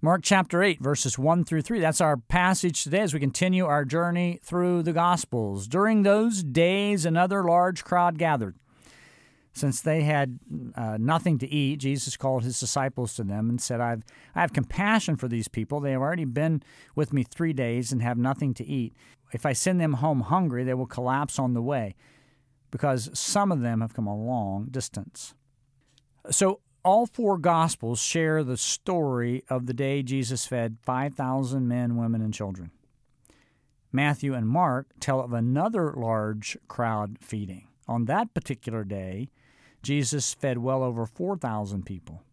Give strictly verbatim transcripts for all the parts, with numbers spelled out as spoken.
Mark chapter eight, verses one through three. That's our passage today as we continue our journey through the Gospels. During those days, another large crowd gathered. Since they had uh, nothing to eat, Jesus called his disciples to them and said, I've, I have compassion for these people. They have already been with me three days and have nothing to eat. If I send them home hungry, they will collapse on the way, because some of them have come a long distance. So all four Gospels share the story of the day Jesus fed five thousand men, women, and children. Matthew and Mark tell of another large crowd feeding. On that particular day, Jesus fed well over four thousand people.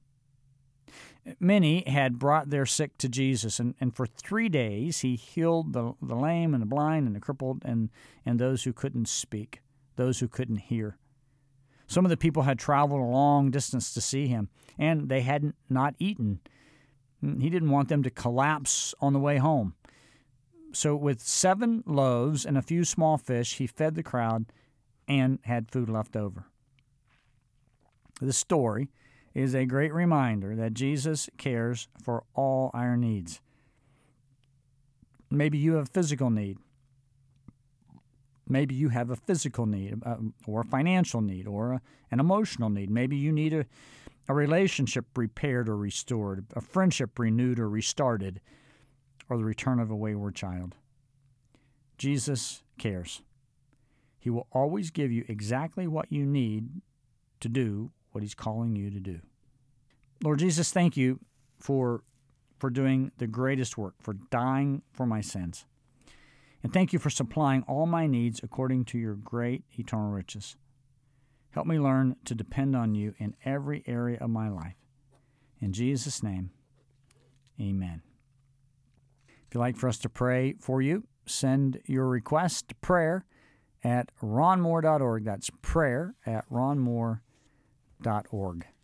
Many had brought their sick to Jesus, and, and for three days he healed the, the lame and the blind and the crippled and, and those who couldn't speak, those who couldn't hear. Some of the people had traveled a long distance to see him, and they hadn't not eaten. He didn't want them to collapse on the way home. So with seven loaves and a few small fish, he fed the crowd and had food left over. This story is a great reminder that Jesus cares for all our needs. Maybe you have a physical need. Maybe you have a physical need uh, or a financial need or a, an emotional need. Maybe you need a, a relationship repaired or restored, a friendship renewed or restarted, or the return of a wayward child. Jesus cares. He will always give you exactly what you need to do what he's calling you to do. Lord Jesus, thank you for, for doing the greatest work, for dying for my sins. And thank you for supplying all my needs according to your great eternal riches. Help me learn to depend on you in every area of my life. In Jesus' name, amen. If you'd like for us to pray for you, send your request to prayer at ron moore dot org. That's prayer at ron moore dot org.